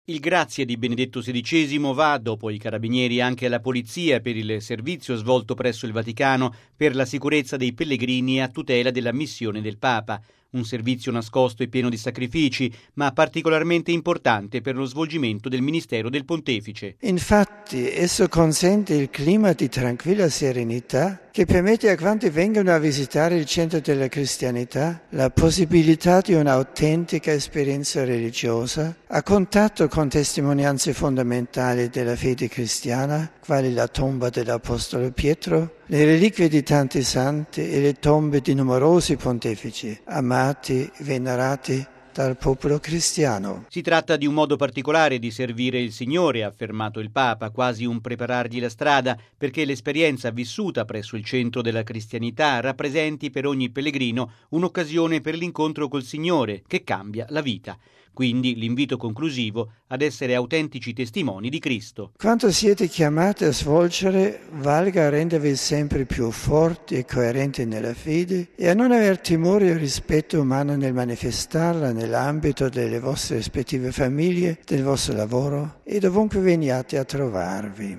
Il grazie di Benedetto XVI va, dopo i carabinieri, anche alla polizia per il servizio svolto presso il Vaticano per la sicurezza dei pellegrini e a tutela della missione del Papa. Un servizio nascosto e pieno di sacrifici, ma particolarmente importante per lo svolgimento del ministero del Pontefice. Infatti, esso consente il clima di tranquilla serenità che permette a quanti vengono a visitare il centro della cristianità la possibilità di un'autentica esperienza religiosa a contatto con testimonianze fondamentali della fede cristiana, quali la tomba dell'Apostolo Pietro, le reliquie di tanti santi e le tombe di numerosi pontefici, amati, venerati dal popolo cristiano. Si tratta di un modo particolare di servire il Signore, ha affermato il Papa, quasi un preparargli la strada, perché l'esperienza vissuta presso il centro della cristianità rappresenti per ogni pellegrino un'occasione per l'incontro col Signore, che cambia la vita. Quindi l'invito conclusivo ad essere autentici testimoni di Cristo. Quanto siete chiamati a svolgere, valga a rendervi sempre più forti e coerenti nella fede e a non aver timore o rispetto umano nel manifestarla nell'ambito delle vostre rispettive famiglie, del vostro lavoro e dovunque veniate a trovarvi.